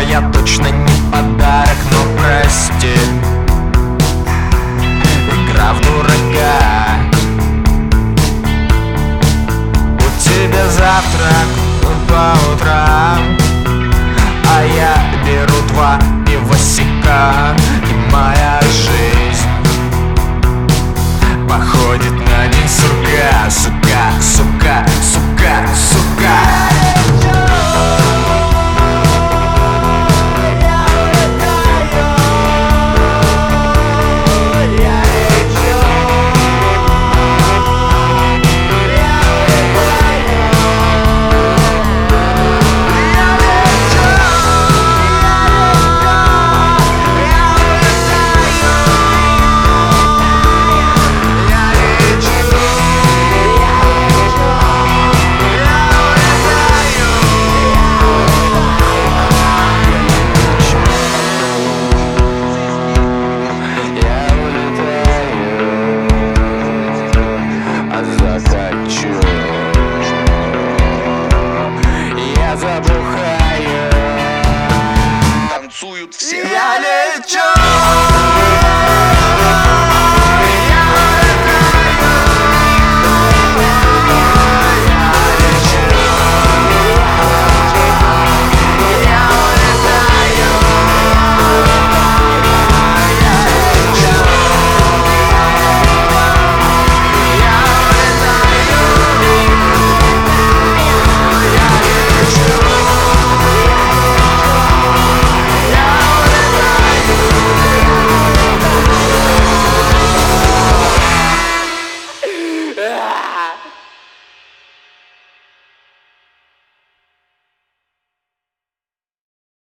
я точно не подарок, но прости. Игра в дурака. У тебя завтрак по утрам, а я беру 2 пивосика. И моя жизнь походит на день сурка. Сука, сука, сука, сука. Я забухаю, танцуют все. Я лечу.